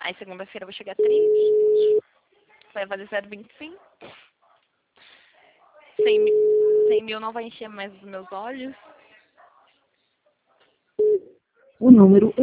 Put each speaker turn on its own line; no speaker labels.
Aí segunda-feira eu vou chegar triste. Vai fazer 0,25. 100 mil não vai encher mais os meus olhos.
O número